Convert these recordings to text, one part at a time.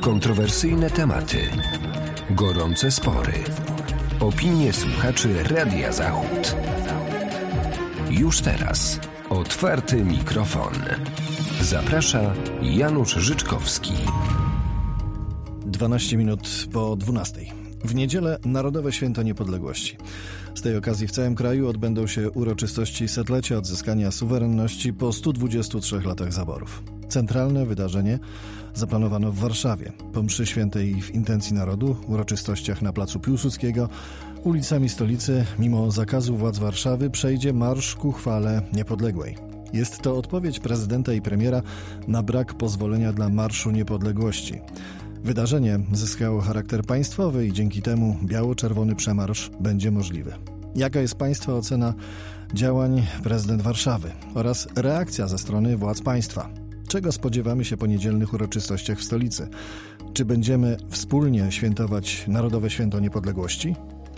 Kontrowersyjne tematy, gorące spory, opinie słuchaczy Radia Zachód. Już teraz otwarty mikrofon. Zaprasza Janusz Życzkowski. 12 minut po 12. W niedzielę Narodowe Święto Niepodległości. Z tej okazji w całym kraju odbędą się uroczystości setlecia odzyskania suwerenności po 123 latach zaborów. Centralne wydarzenie zaplanowano w Warszawie. Po mszy świętej w intencji narodu, uroczystościach na placu Piłsudskiego, ulicami stolicy, mimo zakazu władz Warszawy, przejdzie marsz ku chwale niepodległej. Jest to odpowiedź prezydenta i premiera na brak pozwolenia dla Marszu Niepodległości. Wydarzenie zyskało charakter państwowy i dzięki temu biało-czerwony przemarsz będzie możliwy. Jaka jest Państwa ocena działań prezydent Warszawy oraz reakcja ze strony władz państwa? Czego spodziewamy się po niedzielnych uroczystościach w stolicy? Czy będziemy wspólnie świętować Narodowe Święto Niepodległości?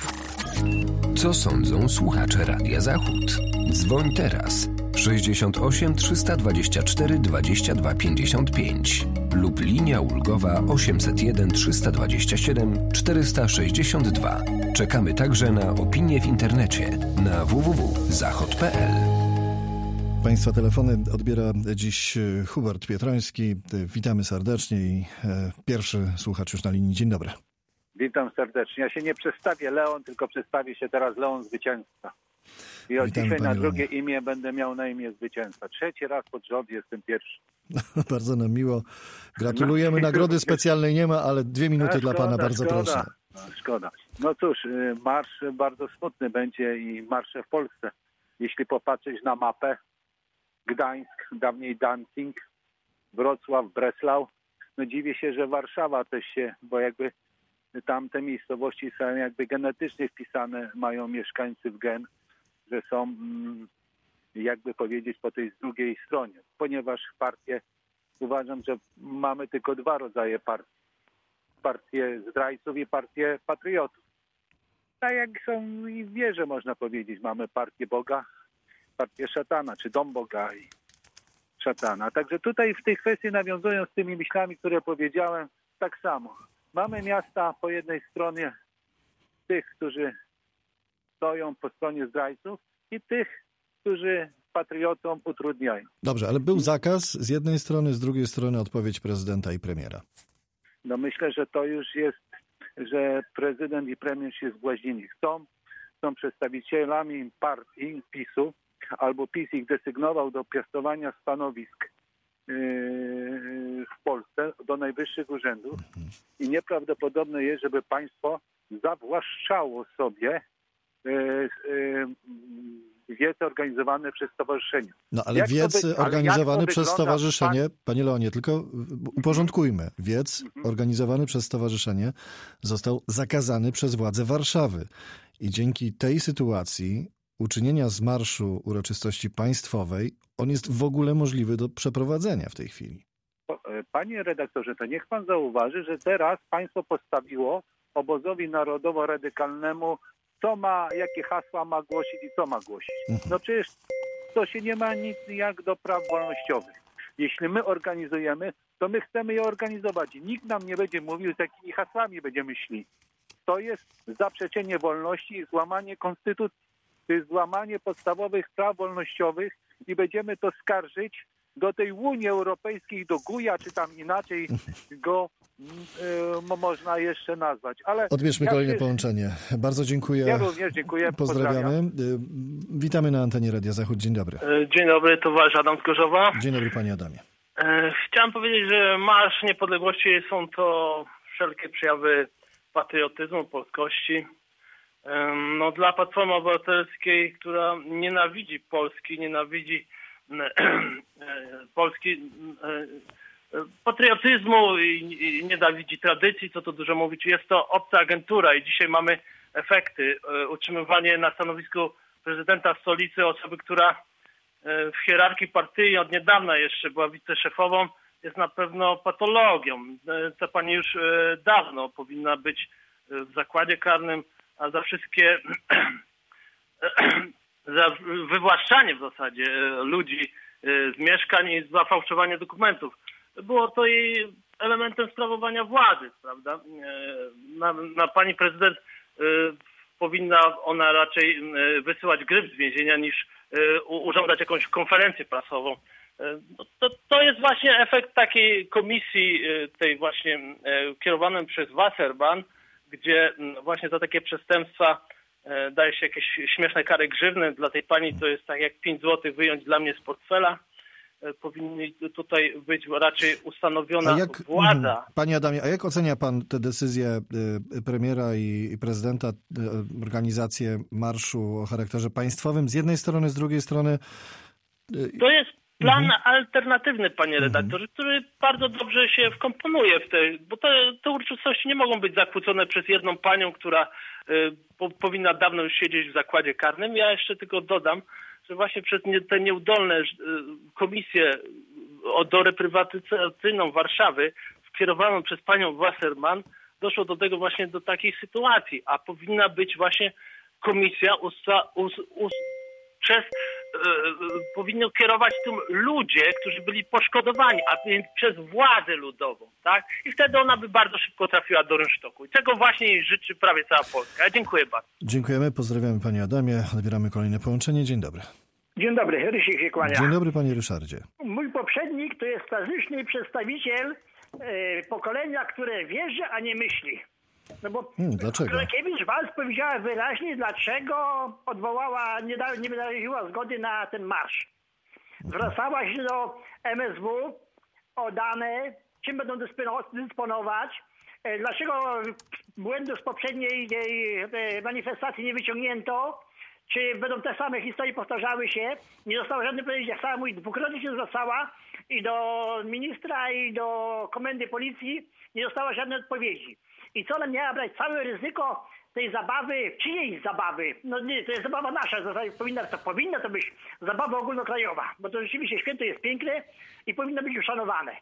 Co sądzą słuchacze Radia Zachód? Dzwoń teraz 68 324 22 55 lub linia ulgowa 801 327 462. Czekamy także na opinie w internecie na www.zachod.pl. Państwa telefony odbiera dziś Hubert Pietroński. Witamy serdecznie i pierwszy słuchacz już na linii. Dzień dobry. Witam serdecznie. Ja się nie przedstawię Leon, tylko przedstawię się teraz Leon Zwycięzca. I od dzisiaj na drugie imię będę miał na imię Zwycięzca. Trzeci raz pod rząd jestem pierwszy. Bardzo nam miło. Gratulujemy. Nagrody specjalnej nie ma, ale 2 minuty dla pana, bardzo proszę. Szkoda. No cóż, marsz bardzo smutny będzie i marsze w Polsce. Jeśli popatrzeć na mapę, Gdańsk, dawniej Danzig, Wrocław, Breslau. No dziwię się, że Warszawa też się, bo jakby tamte miejscowości są jakby genetycznie wpisane, mają mieszkańcy w gen, że są, jakby powiedzieć, po tej drugiej stronie. Ponieważ partie, uważam, że mamy tylko 2 rodzaje partii. Partię zdrajców i partię patriotów. Tak jak są i w wierze, można powiedzieć. Mamy partię Boga, partię szatana, czy dom Boga i szatana. Także tutaj w tej kwestii, nawiązując z tymi myślami, które powiedziałem, tak samo. Mamy miasta po jednej stronie tych, którzy stoją po stronie zdrajców i tych, którzy patriotom utrudniają. Dobrze, ale był zakaz z jednej strony, z drugiej strony odpowiedź prezydenta i premiera. No myślę, że to już jest, że prezydent i premier się zbłaźnili. Są przedstawicielami partii PiS-u, albo PiS ich desygnował do piastowania stanowisk w Polsce do najwyższych urzędów i nieprawdopodobne jest, żeby państwo zawłaszczało sobie wiece organizowane przez stowarzyszenie. No ale wiec organizowany przez stowarzyszenie, panie Leonie, tylko uporządkujmy. Wiec organizowany przez stowarzyszenie został zakazany przez władze Warszawy. I dzięki tej sytuacji uczynienia z marszu uroczystości państwowej, on jest w ogóle możliwy do przeprowadzenia w tej chwili. Panie redaktorze, to niech pan zauważy, że teraz państwo postawiło obozowi narodowo-radykalnemu, jakie hasła ma głosić i co ma głosić. No przecież to się nie ma nic jak do praw wolnościowych. Jeśli my organizujemy, to my chcemy je organizować. Nikt nam nie będzie mówił, z jakimi hasłami będziemy szli. To jest zaprzeczenie wolności i złamanie konstytucji. To jest złamanie podstawowych praw wolnościowych i będziemy to skarżyć do tej Unii Europejskiej, do GUJA, czy tam inaczej go można jeszcze nazwać. Ale odbierzmy kolejne połączenie. Bardzo dziękuję. Ja również dziękuję. Pozdrawiamy. Witamy na antenie Radia Zachód. Dzień dobry. Dzień dobry, to wasz Adam z Gorzowa. Dzień dobry, panie Adamie. Chciałem powiedzieć, że Marsz Niepodległości są to wszelkie przejawy patriotyzmu, polskości. No, dla Platformy Obywatelskiej, która nienawidzi Polski, nienawidzi Polski patriotyzmu i nienawidzi tradycji, co tu dużo mówić. Jest to obca agentura i dzisiaj mamy efekty. Utrzymywanie na stanowisku prezydenta stolicy osoby, która w hierarchii partyjnej od niedawna jeszcze była wiceszefową, jest na pewno patologią. Ta pani już dawno powinna być w zakładzie karnym, a za wszystkie za wywłaszczanie w zasadzie ludzi z mieszkań i za fałszowanie dokumentów. Było to jej elementem sprawowania władzy, prawda? Na pani prezydent powinna ona raczej wysyłać gryf z więzienia niż urządzać jakąś konferencję prasową. To jest właśnie efekt takiej komisji, tej właśnie kierowanej przez Wasserman, gdzie właśnie za takie przestępstwa daje się jakieś śmieszne kary grzywny. Dla tej pani to jest tak jak 5 zł wyjąć dla mnie z portfela. Powinny tutaj być raczej ustanowiona władza. Panie Adamie, a jak ocenia pan te decyzje premiera i prezydenta, organizację marszu o charakterze państwowym z jednej strony, z drugiej strony? To jest plan alternatywny, panie redaktorze, który bardzo dobrze się wkomponuje w bo te uroczystości nie mogą być zakłócone przez jedną panią, która powinna dawno już siedzieć w zakładzie karnym. Ja jeszcze tylko dodam, że właśnie przez te nieudolne komisje do reprywatyzacyjną Warszawy, kierowaną przez panią Wasserman, doszło do tego właśnie do takiej sytuacji, a powinna być właśnie komisja powinno kierować tym ludzie, którzy byli poszkodowani, a więc przez władzę ludową, tak? I wtedy ona by bardzo szybko trafiła do rynsztoku. I tego właśnie jej życzy prawie cała Polska. Ja dziękuję bardzo. Dziękujemy, pozdrawiamy panie Adamie. Odbieramy kolejne połączenie. Dzień dobry. Dzień dobry, Rysiek się kłania. Dzień dobry panie Ryszardzie. Mój poprzednik to jest klasyczny przedstawiciel pokolenia, które wierzy, a nie myśli. No bo dlaczego? Królewicz-Walc powiedziała wyraźnie, dlaczego odwołała, nie wyraziła zgody na ten marsz. Zwracała się do MSW o dane, czym będą dysponować, dlaczego błędów z poprzedniej manifestacji nie wyciągnięto, czy będą te same historie powtarzały się. Nie dostała żadnej odpowiedzi, jak sama mówi, dwukrotnie się zwracała i do ministra, i do komendy policji, nie dostała żadnej odpowiedzi. I co ona miała brać całe ryzyko tej zabawy, czyjejś zabawy? No nie, to jest zabawa nasza, powinna to być zabawa ogólnokrajowa, bo to rzeczywiście święto jest piękne i powinno być uszanowane.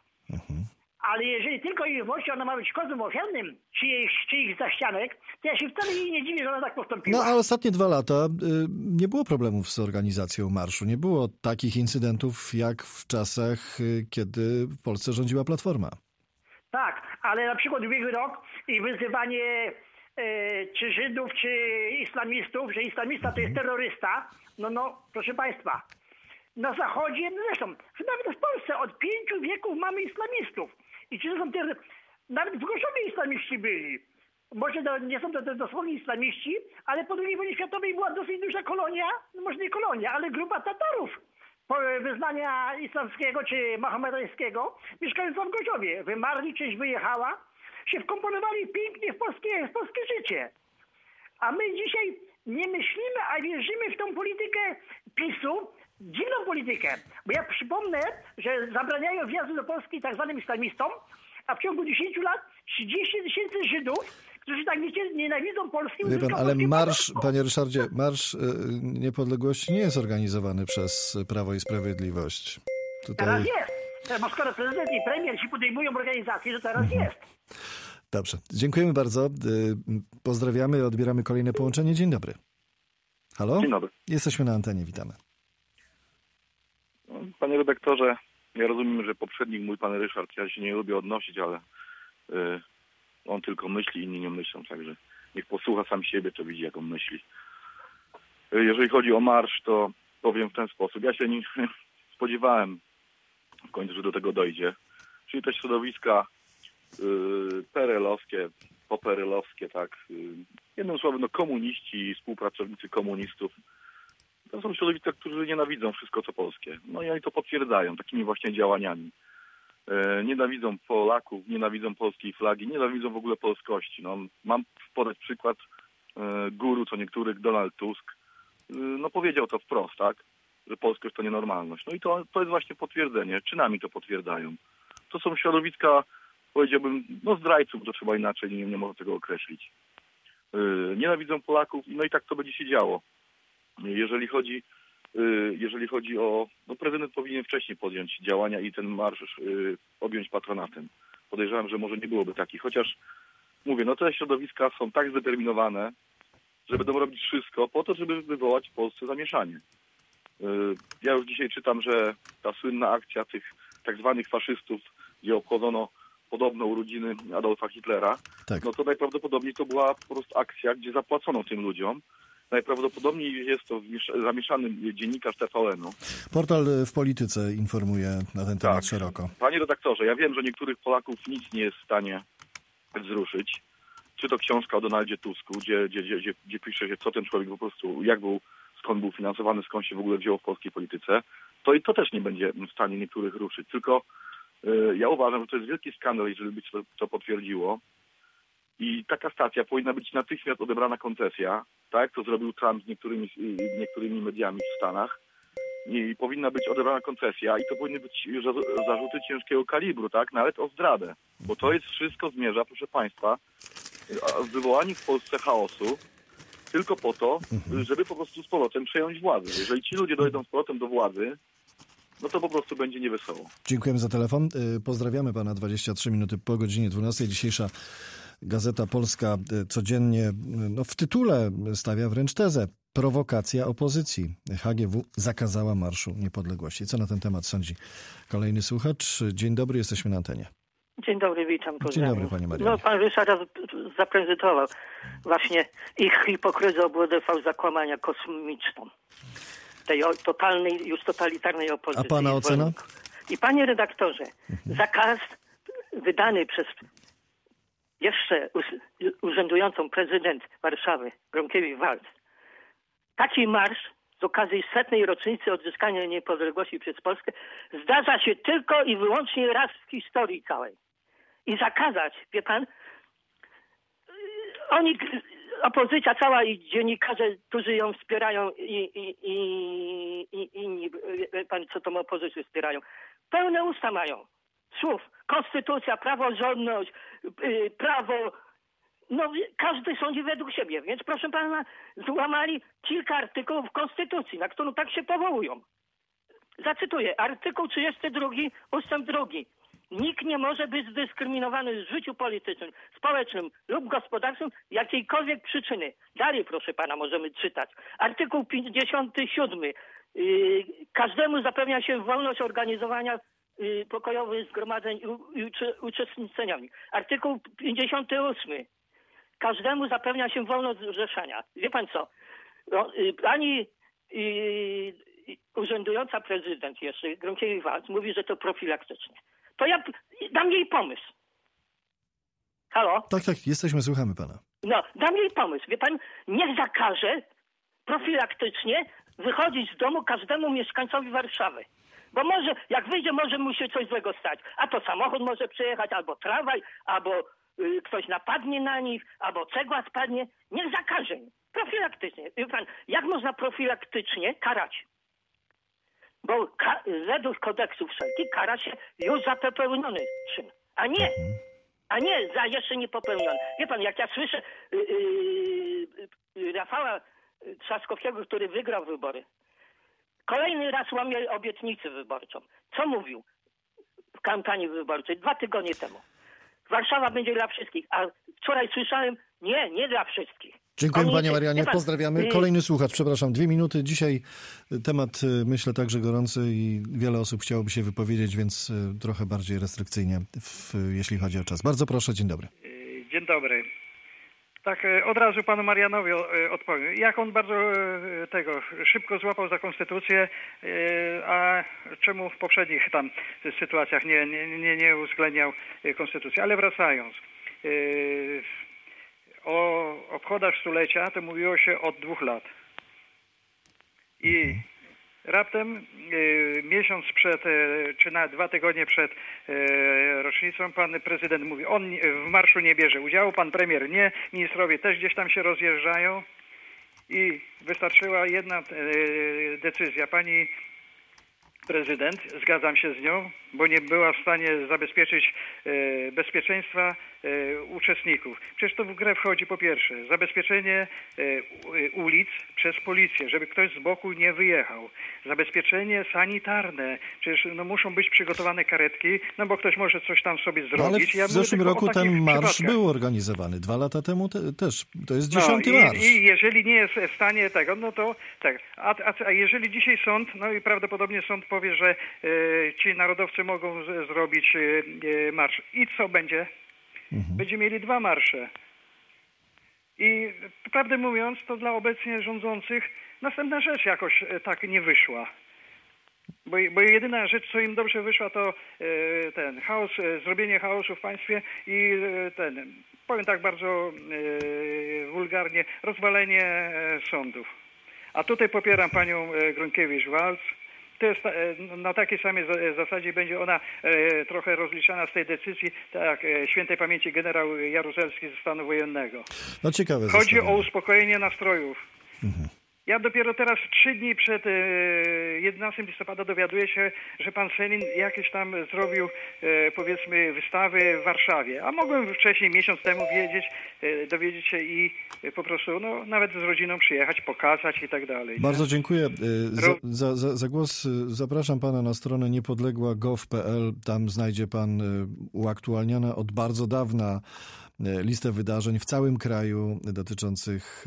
Ale jeżeli tylko i wyłącznie ona ma być kozłem ofiarnym czyichś zaścianek, to ja się wcale jej nie dziwię, że ona tak postąpiła. No a ostatnie 2 lata nie było problemów z organizacją marszu. Nie było takich incydentów jak w czasach, kiedy w Polsce rządziła Platforma. Tak, ale na przykład ubiegły rok i wyzywanie czy Żydów, czy islamistów, że islamista to jest terrorysta, no, proszę państwa, na Zachodzie, zresztą, nawet w Polsce od 5 wieków mamy islamistów. I czy to są nawet w Gorzowie islamiści byli. Może nie są to dosłownie islamiści, ale po II wojnie światowej była dosyć duża kolonia, no może nie kolonia, ale grupa Tatarów wyznania islamskiego czy mahomedańskiego, mieszkająca w Gorzowie. Wymarli, część wyjechała, się wkomponowali pięknie w polskie życie. A my dzisiaj nie myślimy, a wierzymy w tą politykę PiS-u, dziwną politykę. Bo ja przypomnę, że zabraniają wjazdu do Polski tak zwanym islamistom, a w ciągu 10 lat 30 000 Żydów, którzy tak nienawidzą Polski. Wie pan, ale marsz, panie Ryszardzie, marsz niepodległości nie jest organizowany przez Prawo i Sprawiedliwość. Teraz jest. Bo skoro prezydent i premier się podejmują organizację, to teraz jest. Dobrze. Dziękujemy bardzo. Pozdrawiamy, odbieramy kolejne połączenie. Dzień dobry. Halo? Dzień dobry. Jesteśmy na antenie, witamy. Panie redaktorze, ja rozumiem, że poprzednik mój, pan Ryszard, ja się nie lubię odnosić, ale on tylko myśli, inni nie myślą, także niech posłucha sam siebie, to widzi, jak on myśli. Jeżeli chodzi o marsz, to powiem w ten sposób. Ja się nie spodziewałem w końcu, że do tego dojdzie. Czyli te środowiska PRL-owskie, poperelowskie, tak. Jednym słowem, no komuniści, współpracownicy komunistów. To są środowiska, którzy nienawidzą wszystko, co polskie. No i oni to potwierdzają takimi właśnie działaniami. Nienawidzą Polaków, nienawidzą polskiej flagi, nienawidzą w ogóle polskości. No, mam podać przykład guru, co niektórych, Donald Tusk, no powiedział to wprost, tak, że polskość to nienormalność. No i to jest właśnie potwierdzenie, czynami to potwierdzają. To są środowiska, powiedziałbym, no zdrajców, to trzeba inaczej, nie można tego określić. Nienawidzą Polaków, no i tak to będzie się działo. Jeżeli chodzi o... No prezydent powinien wcześniej podjąć działania i ten marsz objąć patronatem. Podejrzewam, że może nie byłoby takich, chociaż mówię, no te środowiska są tak zdeterminowane, że będą robić wszystko po to, żeby wywołać w Polsce zamieszanie. Ja już dzisiaj czytam, że ta słynna akcja tych tak zwanych faszystów, gdzie obchodzono podobno urodziny Adolfa Hitlera, Tak. no to najprawdopodobniej to była po prostu akcja, gdzie zapłacono tym ludziom. Najprawdopodobniej jest to zamieszany dziennikarz TVN-u. Portal w Polityce informuje na ten temat Tak. szeroko. Panie redaktorze, ja wiem, że niektórych Polaków nic nie jest w stanie wzruszyć. Czy to książka o Donaldzie Tusku, gdzie pisze się, co ten człowiek po prostu, skąd był finansowany, skąd się w ogóle wziął w polskiej polityce, to i to też nie będzie w stanie niektórych ruszyć. Tylko ja uważam, że to jest wielki skandal, jeżeli by się to potwierdziło. I taka stacja powinna być natychmiast odebrana koncesja, tak, co zrobił Trump z niektórymi mediami w Stanach. I powinna być odebrana koncesja i to powinny być zarzuty ciężkiego kalibru, tak, nawet o zdradę. Bo to jest wszystko zmierza, proszę Państwa, w wywołaniu w Polsce chaosu tylko po to, żeby po prostu z powrotem przejąć władzę. Jeżeli ci ludzie dojdą z powrotem do władzy, no to po prostu będzie niewesoło. Dziękujemy za telefon. Pozdrawiamy pana 23 minuty po godzinie 12. Dzisiejsza Gazeta Polska codziennie w tytule stawia wręcz tezę: prowokacja opozycji. HGW zakazała Marszu Niepodległości. Co na ten temat sądzi kolejny słuchacz? Dzień dobry, jesteśmy na antenie. Dzień dobry, witam. Dzień dobry, panie Marianie. No, pan Ryszard zaprezentował właśnie ich hipokryzję, obłodywał zakłamania kosmiczną. Tej totalnej, już totalitarnej opozycji. A pana ocena? I panie redaktorze, zakaz wydany przez jeszcze urzędującą prezydent Warszawy, Gronkiewicz-Waltz. Taki marsz z okazji 100. rocznicy odzyskania niepodległości przez Polskę zdarza się tylko i wyłącznie raz w historii całej. I zakazać, wie pan, opozycja cała i dziennikarze, którzy ją wspierają i inni, wie pan, co tą opozycję wspierają, pełne usta mają słów: konstytucja, praworządność, prawo. No, każdy sądzi według siebie, więc proszę pana, złamali kilka artykułów Konstytucji, na którą tak się powołują. Zacytuję, artykuł 32, ustęp 2. Nikt nie może być zdyskryminowany w życiu politycznym, społecznym lub gospodarczym z jakiejkolwiek przyczyny. Dalej, proszę pana, możemy czytać. Artykuł 57. Każdemu zapewnia się wolność organizowania pokojowych zgromadzeń i uczestniczenia w nich. Artykuł 58. Każdemu zapewnia się wolność zrzeszania. Wie pan co? Pani urzędująca prezydent jeszcze, Gronkiewicz-Waltz, mówi, że to profilaktycznie. To ja dam jej pomysł. Halo? Tak, jesteśmy, słuchamy pana. No, dam jej pomysł. Wie pan, niech zakaże profilaktycznie wychodzić z domu każdemu mieszkańcowi Warszawy. Bo może, jak wyjdzie, może mu się coś złego stać. A to samochód może przejechać, albo tramwaj, albo ktoś napadnie na nich, albo cegła spadnie. Niech zakaże. Profilaktycznie. Wie pan, jak można profilaktycznie karać? Bo według kodeksu wszelkich kara się już za popełniony czyn, a nie za jeszcze nie popełniony. Wie pan, jak ja słyszę Rafała Trzaskowskiego, który wygrał wybory, kolejny raz łamie obietnicę wyborczą. Co mówił w kampanii wyborczej 2 tygodnie temu? Warszawa będzie dla wszystkich, a wczoraj słyszałem, nie dla wszystkich. Dziękuję panie Marianie, pozdrawiamy. Kolejny słuchacz, przepraszam, 2 minuty. Dzisiaj temat, myślę, także gorący i wiele osób chciałoby się wypowiedzieć, więc trochę bardziej restrykcyjnie, jeśli chodzi o czas. Bardzo proszę, dzień dobry. Dzień dobry. Tak, od razu panu Marianowi odpowiem. Jak on bardzo szybko złapał za konstytucję, a czemu w poprzednich tam sytuacjach nie uwzględniał konstytucji. Ale wracając. O obchodach stulecia to mówiło się od 2 lat. I raptem miesiąc przed, czy na 2 tygodnie przed rocznicą pan prezydent mówi, on w marszu nie bierze udziału, pan premier nie, ministrowie też gdzieś tam się rozjeżdżają i wystarczyła jedna decyzja. Pani prezydent, zgadzam się z nią, bo nie była w stanie zabezpieczyć bezpieczeństwa uczestników. Przecież to w grę wchodzi po pierwsze zabezpieczenie ulic przez policję, żeby ktoś z boku nie wyjechał. Zabezpieczenie sanitarne. Przecież muszą być przygotowane karetki, bo ktoś może coś tam sobie zrobić. Ale w zeszłym roku ten marsz był organizowany. 2 lata temu też. To jest 10. marsz. I jeżeli nie jest w stanie tego, no to tak. A jeżeli dzisiaj sąd, no i prawdopodobnie sąd powie, że ci narodowcy rządzący mogą zrobić marsz. I co będzie? Będziemy mieli 2 marsze. I prawdę mówiąc, to dla obecnie rządzących następna rzecz jakoś tak nie wyszła. Bo jedyna rzecz, co im dobrze wyszła, to ten chaos, zrobienie chaosu w państwie i powiem tak bardzo wulgarnie, rozwalenie sądów. A tutaj popieram panią Gronkiewicz-Waltz. To jest na takiej samej zasadzie będzie ona trochę rozliczana z tej decyzji, tak jak świętej pamięci generał Jaruzelski ze stanu wojennego. No ciekawe. Chodzi o uspokojenie nastrojów. Ja dopiero teraz 3 dni przed 11 listopada dowiaduję się, że pan Selin jakieś tam zrobił, powiedzmy, wystawy w Warszawie. A mogłem wcześniej, miesiąc temu dowiedzieć się i po prostu nawet z rodziną przyjechać, pokazać i tak dalej. Bardzo dziękuję za głos. Zapraszam pana na stronę niepodległa.gov.pl. Tam znajdzie pan uaktualnione od bardzo dawna listę wydarzeń w całym kraju dotyczących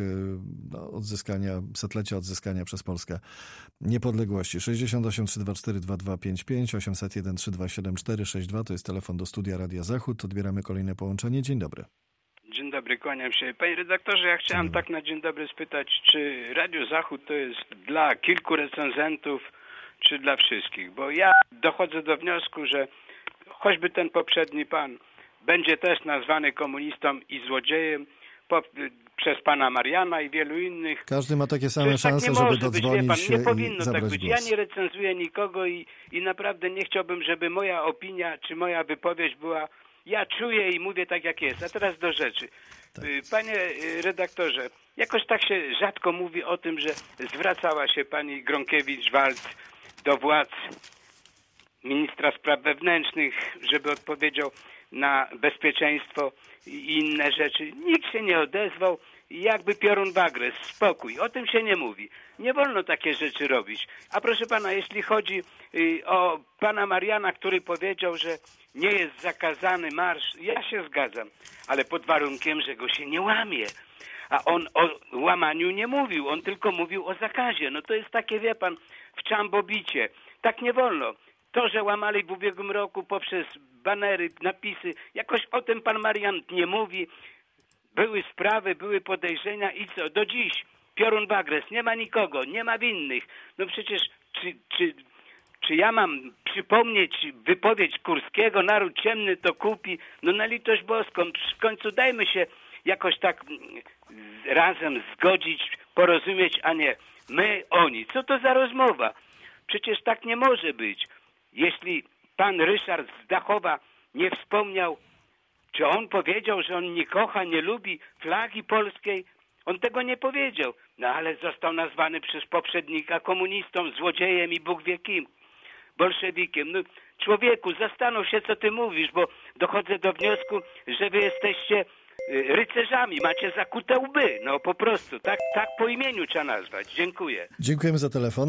odzyskania przez Polskę niepodległości. 68 324 2255, 801 327 462 to jest telefon do studia Radia Zachód. Odbieramy kolejne połączenie. Dzień dobry. Dzień dobry, kłaniam się. Panie redaktorze, ja chciałem tak na dzień dobry spytać, czy Radio Zachód to jest dla kilku recenzentów, czy dla wszystkich? Bo ja dochodzę do wniosku, że choćby ten poprzedni pan będzie też nazwany komunistą i złodziejem przez pana Mariana i wielu innych. Każdy ma takie same szanse, tak żeby dodzwonić się nie powinno i zabrać tak być. głos. Ja nie recenzuję nikogo i naprawdę nie chciałbym, żeby moja opinia czy moja wypowiedź była... Ja czuję i mówię tak, jak jest. A teraz do rzeczy. Tak. Panie redaktorze, jakoś tak się rzadko mówi o tym, że zwracała się pani Gronkiewicz-Waltz do władz, ministra spraw wewnętrznych, żeby odpowiedział na bezpieczeństwo i inne rzeczy. Nikt się nie odezwał. Jakby piorun w agres. Spokój. O tym się nie mówi. Nie wolno takie rzeczy robić. A proszę pana, jeśli chodzi o pana Mariana, który powiedział, że nie jest zakazany marsz, ja się zgadzam, ale pod warunkiem, że go się nie łamie. A on o łamaniu nie mówił, on tylko mówił o zakazie. No to jest takie, wie pan, w czambobicie. Tak nie wolno. To, że łamali w ubiegłym roku poprzez banery, napisy, jakoś o tym pan Marian nie mówi. Były sprawy, były podejrzenia i co? Do dziś piorun w agres, nie ma nikogo, nie ma winnych. No przecież czy ja mam przypomnieć wypowiedź Kurskiego, naród ciemny to kupi? No na litość boską, w końcu dajmy się jakoś tak razem zgodzić, porozumieć, a nie my, oni. Co to za rozmowa? Przecież tak nie może być. Jeśli pan Ryszard z Dachowa nie wspomniał, czy on powiedział, że on nie kocha, nie lubi flagi polskiej? On tego nie powiedział. No ale został nazwany przez poprzednika komunistą, złodziejem i Bóg wie kim. Bolszewikiem. No, człowieku, zastanów się, co ty mówisz, bo dochodzę do wniosku, że wy jesteście rycerzami, macie zakute łby. No po prostu, tak po imieniu trzeba nazwać. Dziękuję. Dziękujemy za telefon.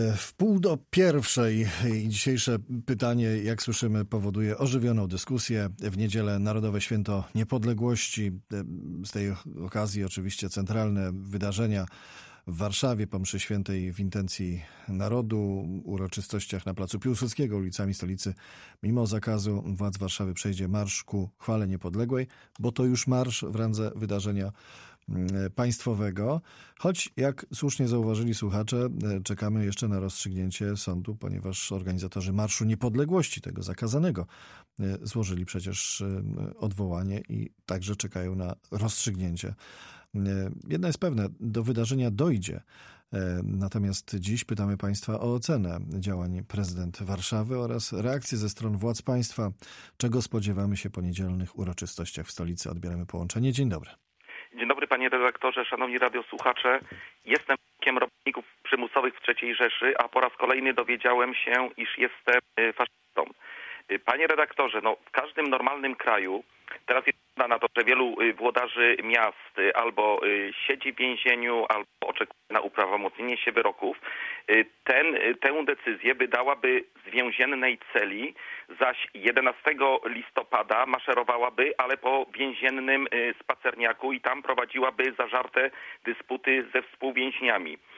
12:45 i dzisiejsze pytanie, jak słyszymy, powoduje ożywioną dyskusję. W niedzielę Narodowe Święto Niepodległości. Z tej okazji oczywiście centralne wydarzenia w Warszawie po mszy świętej w intencji narodu, uroczystościach na placu Piłsudskiego, ulicami stolicy. Mimo zakazu władz Warszawy przejdzie marsz ku chwale niepodległej, bo to już marsz w randze wydarzenia państwowego. Choć, jak słusznie zauważyli słuchacze, czekamy jeszcze na rozstrzygnięcie sądu, ponieważ organizatorzy Marszu Niepodległości, tego zakazanego, złożyli przecież odwołanie i także czekają na rozstrzygnięcie. Jedno jest pewne, do wydarzenia dojdzie. Natomiast dziś pytamy Państwa o ocenę działań prezydent Warszawy oraz reakcje ze stron władz państwa. Czego spodziewamy się po niedzielnych uroczystościach w stolicy? Odbieramy połączenie. Dzień dobry. Dzień dobry panie redaktorze, szanowni radiosłuchacze. Jestem członkiem robotników przymusowych w III Rzeszy, a po raz kolejny dowiedziałem się, iż jestem faszystą. Panie redaktorze, w każdym normalnym kraju, teraz jest na to, że wielu włodarzy miast albo siedzi w więzieniu, albo oczekuje na uprawomocnienie się wyroków, tę decyzję wydałaby z więziennej celi, zaś 11 listopada maszerowałaby, ale po więziennym spacerniaku i tam prowadziłaby zażarte dysputy ze współwięźniami.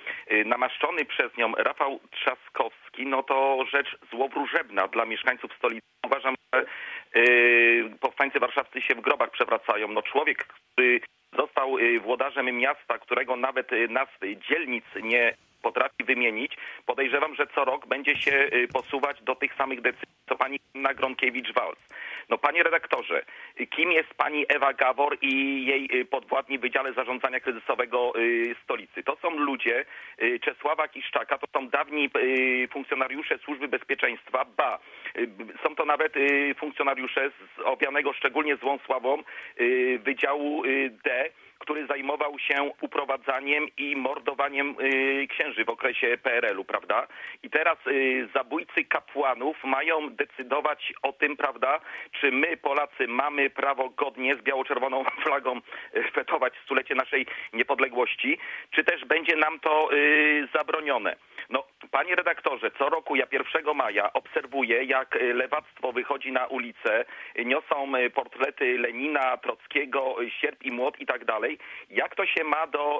namaszczony przez nią Rafał Trzaskowski, no to rzecz złowróżebna dla mieszkańców stolicy. Uważam, że powstańcy warszawscy się w grobach przewracają. No człowiek, który został włodarzem miasta, którego nawet nazw dzielnic nie potrafi wymienić, podejrzewam, że co rok będzie się posuwać do tych samych decyzji, co pani Anna Gronkiewicz-Waltz. No panie redaktorze, kim jest pani Ewa Gawor i jej podwładni w Wydziale Zarządzania Kryzysowego stolicy? To są ludzie Czesława Kiszczaka, to są dawni funkcjonariusze Służby Bezpieczeństwa, są to nawet funkcjonariusze owianego szczególnie złą sławą Wydziału D, który zajmował się uprowadzaniem i mordowaniem księży w okresie PRL-u, prawda? I teraz zabójcy kapłanów mają decydować o tym, prawda, czy my, Polacy, mamy prawo godnie z biało-czerwoną flagą fetować stulecie naszej niepodległości, czy też będzie nam to zabronione. No, panie redaktorze, co roku ja 1 maja obserwuję, jak lewactwo wychodzi na ulicę, niosą portrety Lenina, Trockiego, sierp i młot i tak dalej. Jak to się ma do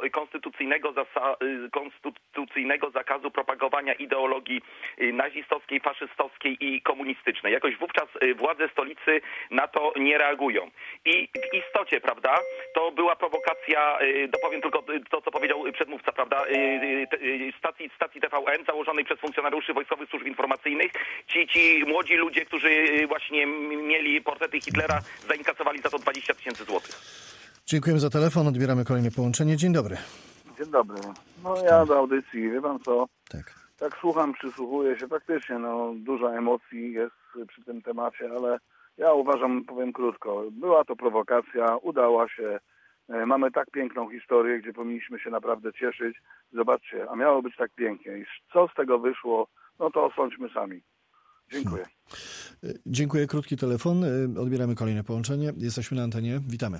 konstytucyjnego zakazu propagowania ideologii nazistowskiej, faszystowskiej i komunistycznej? Jakoś wówczas władze stolicy na to nie reagują. I w istocie, prawda, to była prowokacja, dopowiem tylko to, co powiedział przedmówca, prawda, stacji TVN założonej przez funkcjonariuszy Wojskowych Służb Informacyjnych. Ci młodzi ludzie, którzy właśnie mieli portrety Hitlera, zainkasowali za to 20 000 złotych. Dziękujemy za telefon. Odbieramy kolejne połączenie. Dzień dobry. Dzień dobry. No ja do audycji, wie pan co? Tak słucham, przysłuchuję się. Faktycznie, dużo emocji jest przy tym temacie, ale ja uważam, powiem krótko, była to prowokacja, udała się. Mamy tak piękną historię, gdzie powinniśmy się naprawdę cieszyć. Zobaczcie, a miało być tak pięknie. I co z tego wyszło, no to osądźmy sami. Dziękuję. Dziękuję. Krótki telefon. Odbieramy kolejne połączenie. Jesteśmy na antenie. Witamy.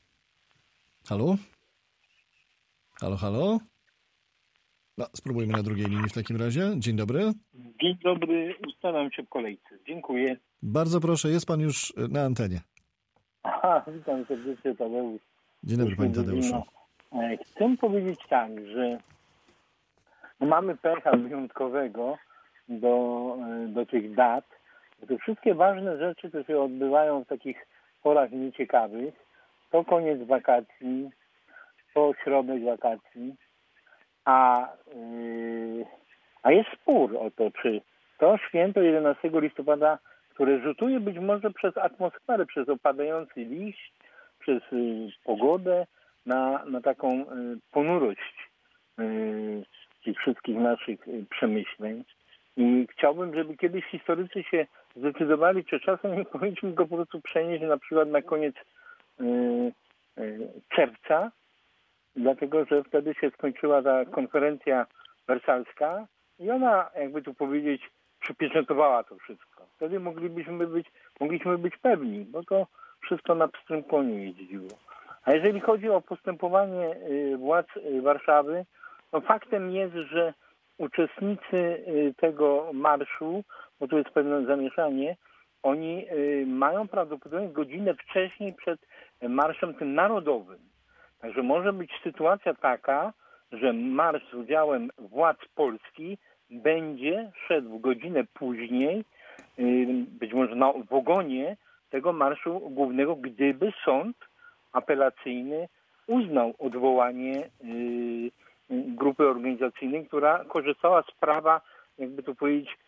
Halo? Halo? No, spróbujmy na drugiej linii w takim razie. Dzień dobry. Dzień dobry. Ustalam się w kolejce. Dziękuję. Bardzo proszę, jest pan już na antenie. Witam serdecznie, Tadeusz. Dzień dobry, panie Tadeuszu. Chcę powiedzieć tak, że mamy pecha wyjątkowego do tych dat. Te wszystkie ważne rzeczy, które się odbywają w takich porach nieciekawych, to koniec wakacji, to środek wakacji, a jest spór o to, czy to święto 11 listopada, które rzutuje być może przez atmosferę, przez opadający liść, przez pogodę na taką ponurość tych wszystkich naszych przemyśleń. I chciałbym, żeby kiedyś historycy się zdecydowali, czy czasem nie powinniśmy go po prostu przenieść na przykład na koniec czerwca, dlatego że wtedy się skończyła ta konferencja wersalska i ona, jakby tu powiedzieć, przypieczętowała to wszystko. Wtedy mogliśmy być pewni, bo to wszystko na pstrym koniu jeździło. A jeżeli chodzi o postępowanie władz Warszawy, no faktem jest, że uczestnicy tego marszu, bo tu jest pewne zamieszanie, oni mają prawdopodobnie godzinę wcześniej przed marszem tym narodowym. Także może być sytuacja taka, że marsz z udziałem władz Polski będzie szedł godzinę później, być może w ogonie tego marszu głównego, gdyby sąd apelacyjny uznał odwołanie grupy organizacyjnej, która korzystała z prawa, jakby to powiedzieć,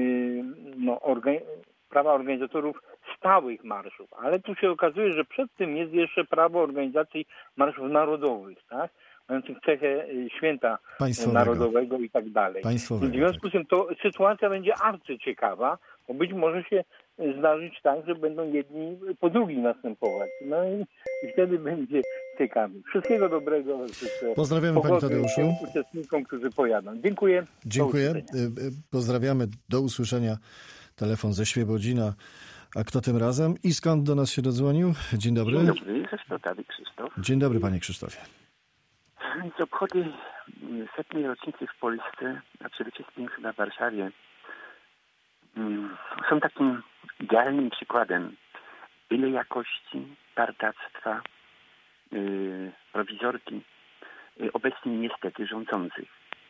prawa organizatorów stałych marszów. Ale tu się okazuje, że przed tym jest jeszcze prawo organizacji marszów narodowych, tak? Mających cechę święta narodowego i tak dalej. W związku z tym to sytuacja będzie arcyciekawa, bo być może się zdarzyć tak, że będą jedni po drugich następować. No i wtedy będzie ciekawie. Wszystkiego dobrego. Pozdrawiamy, panie Tadeuszu. Uczestnikom, którzy pojadą. Dziękuję. Dziękuję. Pozdrawiamy. Do usłyszenia. Telefon ze Świebodzina. A kto tym razem? I skąd do nas się dodzwonił? Dzień dobry. Dzień dobry, Krzysztof. Dzień dobry, panie Krzysztofie. Z obchody 100. rocznicy w Polsce, a przede wszystkim chyba w Warszawie, są takim idealnym przykładem byle jakości, partactwa, prowizorki obecnie niestety rządzących.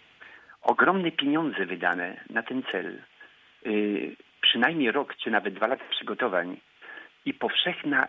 ogromne pieniądze wydane na ten cel, przynajmniej rok czy nawet 2 lata przygotowań i powszechna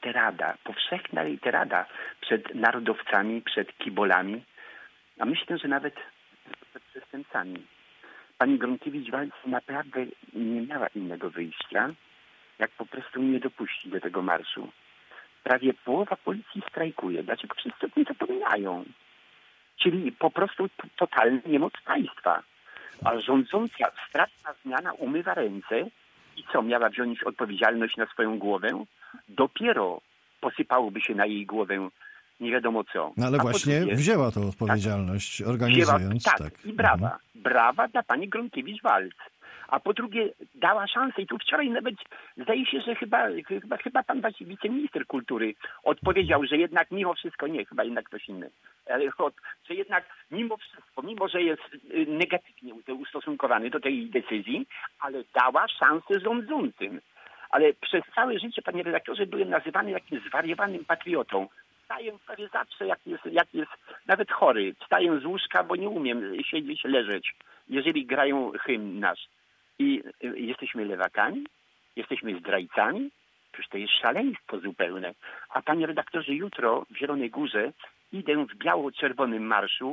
rejterada przed narodowcami, przed kibolami, a myślę, że nawet przed przestępcami. Pani Gronkiewicz-Waltz naprawdę nie miała innego wyjścia, jak po prostu nie dopuścić do tego marszu. Prawie połowa policji strajkuje. Dlaczego wszyscy o tym zapominają? Czyli po prostu totalna niemoc państwa. A rządząca straszna zmiana umywa ręce i co, miała wziąć odpowiedzialność na swoją głowę? Dopiero posypałoby się na jej głowę nie wiadomo co. No ale właśnie wzięła tą odpowiedzialność, organizując. Tak, i brawa. Brawa dla pani Gronkiewicz-Waltz. A po drugie dała szansę i tu wczoraj nawet zdaje się, że chyba pan wiceminister kultury odpowiedział, że jednak mimo wszystko, chyba jednak ktoś inny, że jednak mimo wszystko, mimo że jest negatywnie ustosunkowany do tej decyzji, ale dała szansę rządzącym. Ale przez całe życie, panie redaktorze, byłem nazywany jakimś zwariowanym patriotą. Wstaję prawie zawsze, jak jest nawet chory. Wstaję z łóżka, bo nie umiem siedzieć, leżeć, jeżeli grają hymn nasz. I jesteśmy lewakami? Jesteśmy zdrajcami? Przecież to jest szaleństwo zupełne. A panie redaktorze, jutro w Zielonej Górze idę w biało-czerwonym marszu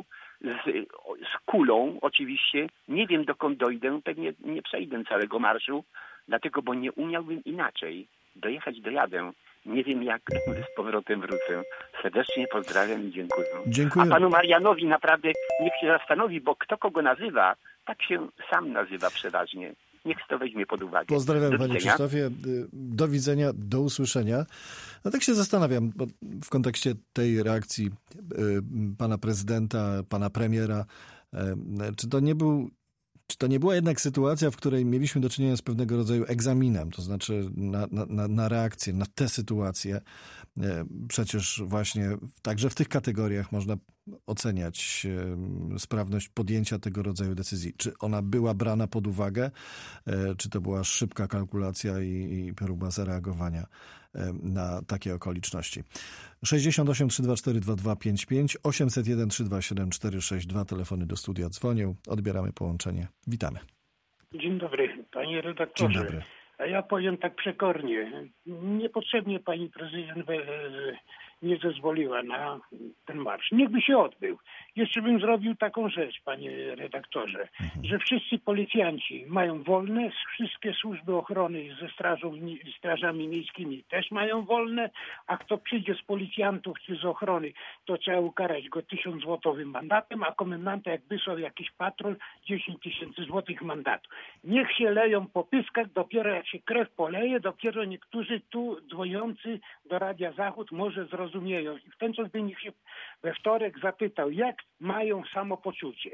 z kulą oczywiście. Nie wiem, dokąd dojdę. Pewnie nie przejdę całego marszu, dlatego, bo nie umiałbym inaczej. Dojechać dojadę. Nie wiem, jak z powrotem wrócę. Serdecznie pozdrawiam i dziękuję. Dziękuję. A panu Marianowi naprawdę niech się zastanowi, bo kto kogo nazywa, tak się sam nazywa przeważnie. Niech to weźmie pod uwagę. Pozdrawiam panie Krzysztofie. Do widzenia, do usłyszenia. No tak się zastanawiam, bo w kontekście tej reakcji pana prezydenta, pana premiera, czy to nie była jednak sytuacja, w której mieliśmy do czynienia z pewnego rodzaju egzaminem, to znaczy na reakcję, na tę sytuację. Przecież właśnie także w tych kategoriach można oceniać sprawność podjęcia tego rodzaju decyzji. Czy ona była brana pod uwagę, czy to była szybka kalkulacja i próba zareagowania na takie okoliczności. 68 324 2255, 801 327 462, telefony do studia dzwonią. Odbieramy połączenie. Witamy. Dzień dobry, panie redaktorze. Dzień dobry. A ja powiem tak przekornie. Niepotrzebnie pani prezydent nie zezwoliła na ten marsz. Niech by się odbył. Jeszcze bym zrobił taką rzecz, panie redaktorze, że wszyscy policjanci mają wolne, wszystkie służby ochrony ze strażami miejskimi też mają wolne, a kto przyjdzie z policjantów czy z ochrony, to trzeba ukarać go 1000 złotowym mandatem, a komendanta jak wysłał jakiś patrol 10 000 złotych mandatu. Niech się leją po pyskach, dopiero jak się krew poleje, dopiero niektórzy tu dzwoniący do Radia Zachód może zrozumieją. I w ten czas bym ich się we wtorek zapytał, jak mają samopoczucie.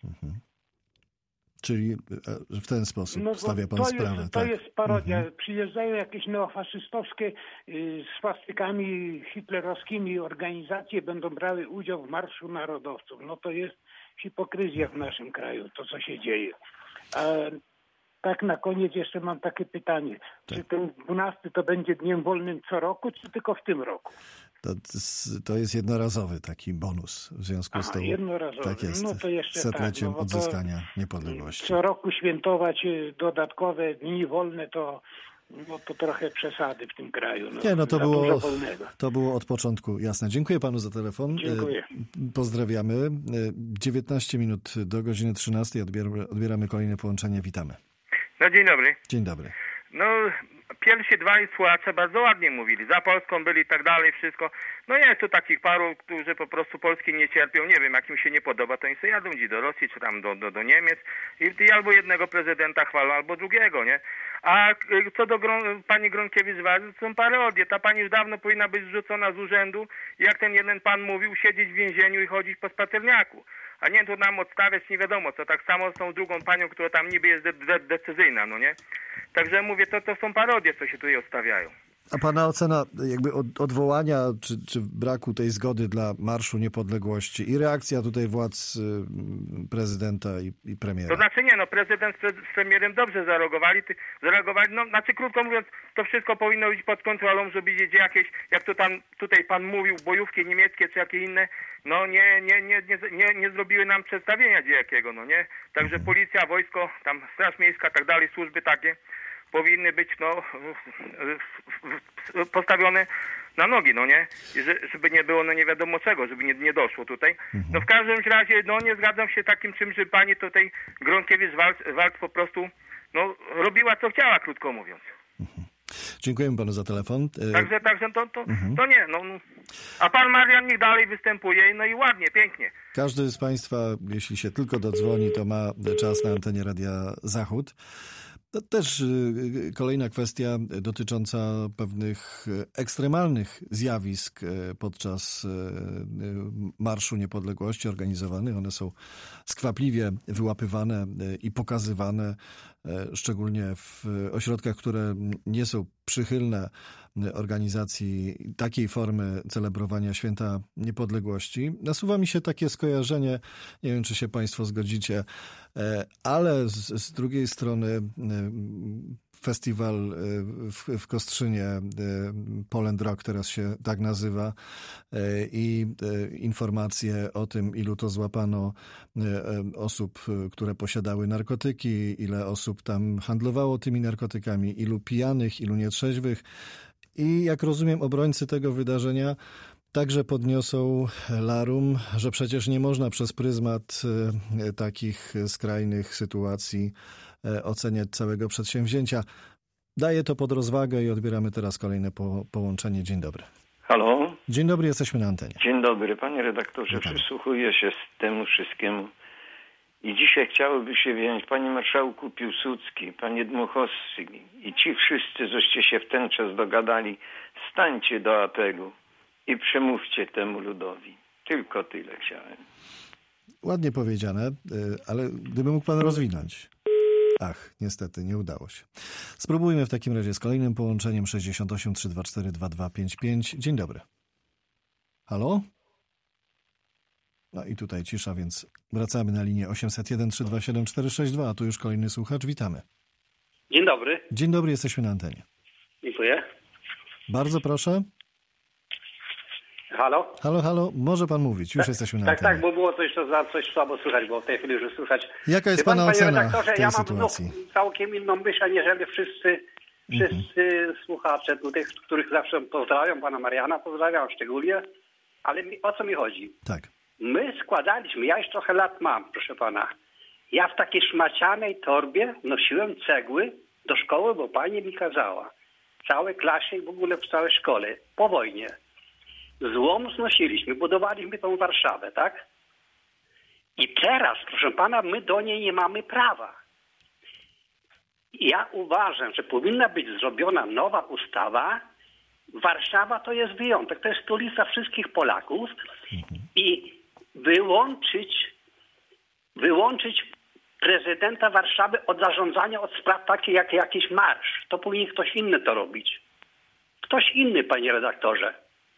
Czyli w ten sposób stawia pan sprawę. To jest parodia. Przyjeżdżają jakieś neofaszystowskie swastykami hitlerowskimi organizacje, będą brały udział w Marszu Narodowców. No to jest hipokryzja w naszym kraju, to co się dzieje. A tak na koniec jeszcze mam takie pytanie. Czy ten 12 to będzie dniem wolnym co roku, czy tylko w tym roku? To jest jednorazowy taki bonus w związku z tą... jednorazowy. Tak jest. No to jeszcze setleciem odzyskania niepodległości. Co roku świętować dodatkowe dni wolne, to trochę przesady w tym kraju. To było od początku jasne. Dziękuję panu za telefon. Dziękuję. Pozdrawiamy. 19 minut do godziny 13. Odbieramy kolejne połączenie. Witamy. No dzień dobry. Dzień dobry. No pierwsi dwaj słuchacze bardzo ładnie mówili. Za Polską byli i tak dalej, wszystko. No jest tu takich paru, którzy po prostu Polski nie cierpią. Nie wiem, jak im się nie podoba, to oni sobie jadą gdzieś do Rosji, czy tam do Niemiec i albo jednego prezydenta chwalą, albo drugiego, nie? A co do pani Gronkiewicz-Waltz, to są parodie. Ta pani już dawno powinna być zrzucona z urzędu i jak ten jeden pan mówił, siedzieć w więzieniu i chodzić po spacerniaku. A nie tu nam odstawiać nie wiadomo co. Tak samo z tą drugą panią, która tam niby jest decyzyjna, no nie? Także mówię, to są parodie, co się tutaj odstawiają. A pana ocena jakby odwołania czy braku tej zgody dla Marszu Niepodległości i reakcja tutaj władz prezydenta i premiera? To znaczy nie, prezydent z premierem dobrze zareagowali, krótko mówiąc, to wszystko powinno być pod kontrolą, żeby wiedzieć jakieś, jak to tam tutaj pan mówił, bojówki niemieckie czy jakie inne, nie zrobiły nam przedstawienia jakiego, nie? Także policja, wojsko, tam Straż Miejska, tak dalej, służby takie powinny być postawione na nogi, nie? Żeby nie było nie wiadomo czego, żeby nie doszło tutaj. W każdym razie, nie zgadzam się takim czymś, że pani tutaj Gronkiewicz-Waltz po prostu robiła co chciała, krótko mówiąc. Dziękujemy panu za telefon. Także to nie. A pan Marian niech dalej występuje i ładnie, pięknie. Każdy z państwa, jeśli się tylko dodzwoni, to ma czas na antenie Radia Zachód. To też kolejna kwestia dotycząca pewnych ekstremalnych zjawisk podczas Marszu Niepodległości organizowanych. One są skwapliwie wyłapywane i pokazywane, szczególnie w ośrodkach, które nie są przychylne organizacji takiej formy celebrowania Święta Niepodległości. Nasuwa mi się takie skojarzenie, nie wiem, czy się państwo zgodzicie, ale z drugiej strony festiwal w Kostrzynie, Poland Rock teraz się tak nazywa, i informacje o tym, ilu to złapano osób, które posiadały narkotyki, ile osób tam handlowało tymi narkotykami, ilu pijanych, ilu nietrzeźwych. I jak rozumiem, obrońcy tego wydarzenia także podniosą larum, że przecież nie można przez pryzmat takich skrajnych sytuacji oceniać całego przedsięwzięcia. Daję to pod rozwagę i odbieramy teraz kolejne połączenie. Dzień dobry. Halo? Dzień dobry, jesteśmy na antenie. Dzień dobry, panie redaktorze. Przysłuchuję się temu wszystkiemu i dzisiaj chciałoby się wziąć panie marszałku Piłsudski, panie Dmuchowski i ci wszyscy, żeście się w ten czas dogadali, stańcie do apelu i przemówcie temu ludowi. Tylko tyle chciałem. Ładnie powiedziane, ale gdyby mógł pan rozwinąć. Ach, niestety, nie udało się. Spróbujmy w takim razie z kolejnym połączeniem 68 324 2255. Dzień dobry. Halo? No i tutaj cisza, więc wracamy na linię 801 327 462, a tu już kolejny słuchacz. Witamy. Dzień dobry. Dzień dobry, jesteśmy na antenie. Dziękuję. Bardzo proszę. Halo? Halo, może pan mówić, już jesteśmy na antenie. Tak, bo było coś słabo słychać, bo w tej chwili już słychać. Jaka jest pana ocena tej ja sytuacji? mam całkiem inną myśl, aniżeli wszyscy słuchacze, tych, których zawsze pozdrawiam, pana Mariana pozdrawiam szczególnie, ale o co mi chodzi? Tak. My składaliśmy, ja już trochę lat mam, proszę pana. Ja w takiej szmacianej torbie nosiłem cegły do szkoły, bo pani mi kazała. W całej klasie i w ogóle w całej szkole, po wojnie. Złom znosiliśmy, budowaliśmy tą Warszawę, tak? I teraz, proszę pana, my do niej nie mamy prawa. Ja uważam, że powinna być zrobiona nowa ustawa. Warszawa to jest wyjątek, to jest stolica wszystkich Polaków i wyłączyć prezydenta Warszawy od zarządzania od spraw takich jak jakiś marsz. To powinien ktoś inny to robić. Ktoś inny, panie redaktorze.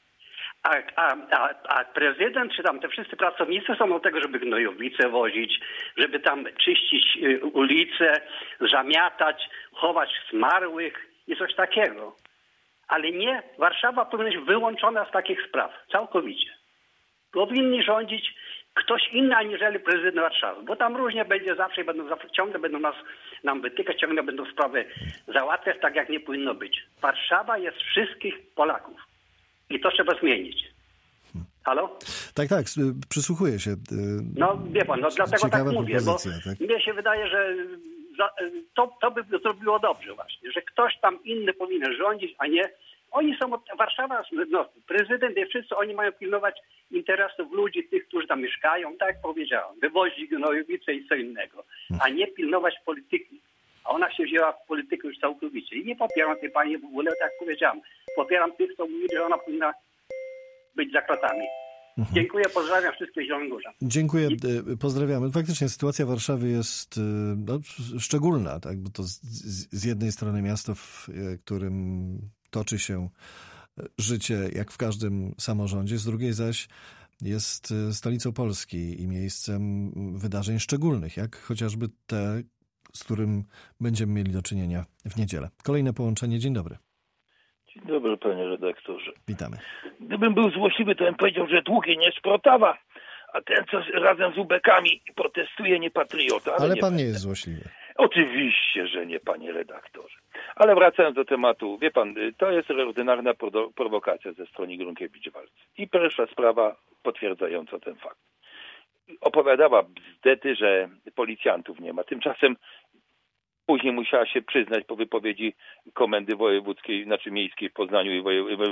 A prezydent, czy tam te wszyscy pracownicy są od tego, żeby gnojowice wozić, żeby tam czyścić ulice, zamiatać, chować zmarłych i coś takiego. Ale nie, Warszawa powinna być wyłączona z takich spraw, całkowicie. Powinni rządzić ktoś inny, aniżeli prezydent Warszawy, bo tam różnie będzie zawsze, ciągle będą nam wytykać, ciągle będą sprawy załatwiać tak, jak nie powinno być. Warszawa jest wszystkich Polaków. I to trzeba zmienić. Halo? Tak, przysłuchuję się. No wie pan, dlatego tak mówię, bo tak? mnie się wydaje, że to by zrobiło dobrze właśnie, że ktoś tam inny powinien rządzić, a nie oni są, Warszawa, prezydent i wszyscy oni mają pilnować interesów ludzi, tych, którzy tam mieszkają, tak jak powiedziałem, wywozić gnojowice i co innego, a nie pilnować polityki. A ona się wzięła w politykę już całkowicie. I nie popieram tej pani w ogóle, tak jak powiedziałem. Popieram tych, co mówili, że ona powinna być za kratami. Dziękuję, pozdrawiam wszystkich z Zielonej Górze. Dziękuję, pozdrawiamy. Faktycznie sytuacja Warszawy jest szczególna, tak? Bo to z jednej strony miasto, w którym toczy się życie jak w każdym samorządzie, z drugiej zaś jest stolicą Polski i miejscem wydarzeń szczególnych, jak chociażby te, z którym będziemy mieli do czynienia w niedzielę. Kolejne połączenie. Dzień dobry. Dzień dobry, panie redaktorze. Witamy. Gdybym był złośliwy, to bym powiedział, że długie nie szprotawa, a ten, co razem z ubekami protestuje, nie patriota. Ale nie pan nie jest złośliwy. Oczywiście, że nie, panie redaktorze. Ale wracając do tematu, wie pan, to jest ordynarna prowokacja ze strony Gronkiewicz-Waltz. I pierwsza sprawa potwierdzająca ten fakt. Opowiadała bzdety, że policjantów nie ma. Tymczasem później musiała się przyznać po wypowiedzi komendy wojewódzkiej, znaczy miejskiej w Poznaniu i